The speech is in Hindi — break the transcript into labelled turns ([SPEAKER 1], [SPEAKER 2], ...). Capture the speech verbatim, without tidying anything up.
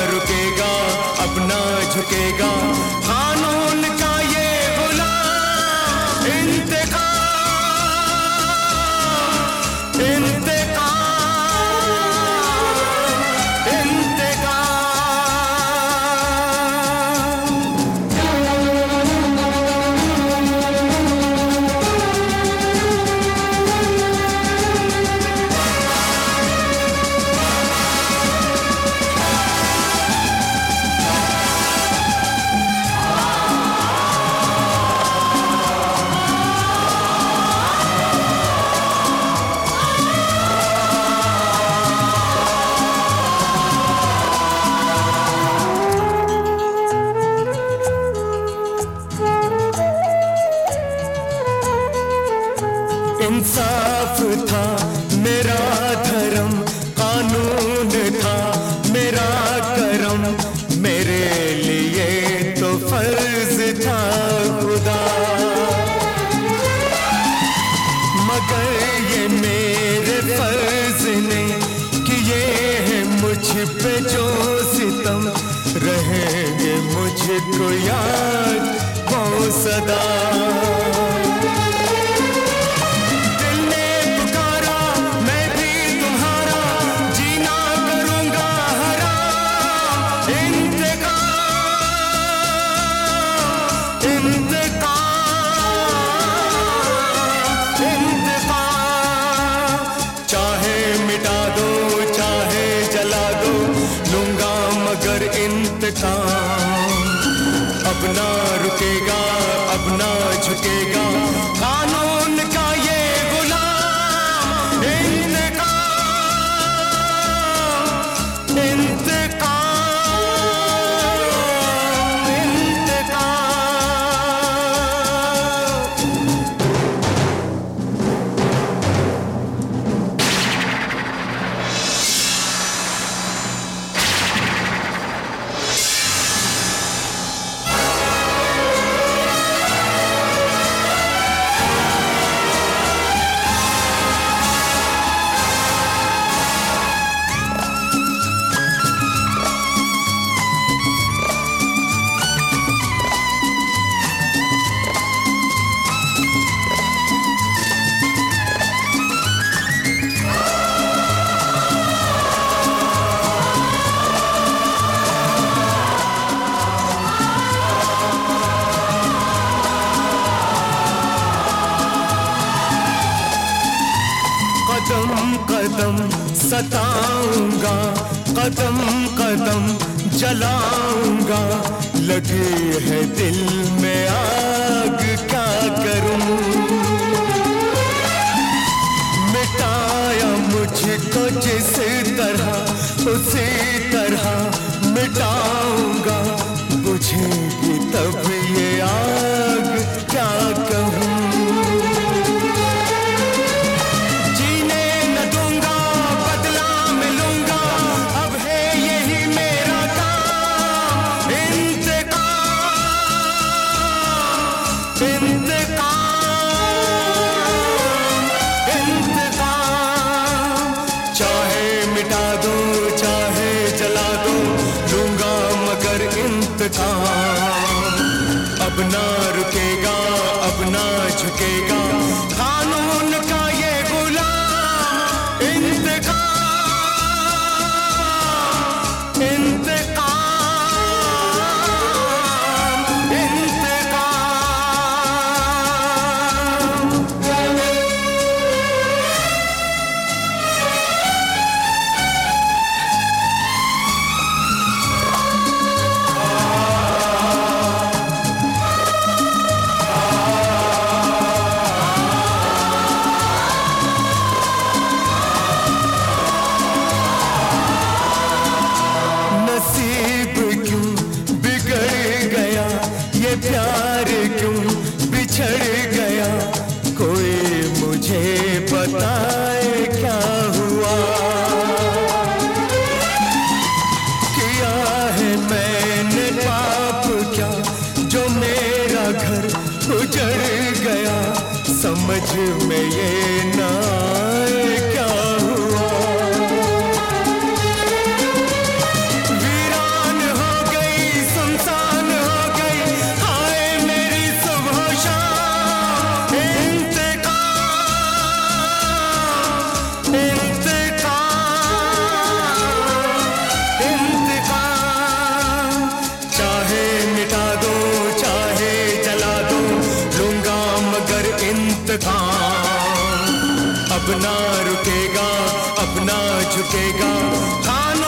[SPEAKER 1] रुकेगा, अब ना झुकेगा कानून का ये गुलाम। इंतकाम, इंतकाम, इंतकाम। इंसाफ था मेरा धर्म, कानून था मेरा करम, मेरे लिए तो फर्ज था खुदा। मगर ये मेरे फर्ज ने किए हैं मुझ पे जो सितम, रहेंगे मुझको याद वो सदा। अब ना रुकेगा, अब ना झुकेगा कानून का ये गुलाम। इंतकाम, इंतकाम, इंतकाम। कदम कदम सताऊंगा, कदम कदम जलाऊंगा, लगी है दिल में आग क्या करूं। मिटाया मुझको जिस तरह उसी तरह मिटाऊंगा, बुझेगी तब ये आग क्या कहूं। अब ना रुकेगा, अब ना झुकेगा कानून का ये गुलाम। इंतकाम, इंतकाम, इंतकाम। प्यार क्यों बिछड़ गया, कोई मुझे बताए क्या हुआ। किया है मैंने पाप क्या, जो मेरा घर उजड़ गया, समझ में ये ना आए क्या हुआ। वीरान काम। अब ना रुकेगा, अब ना झुकेगा, खाना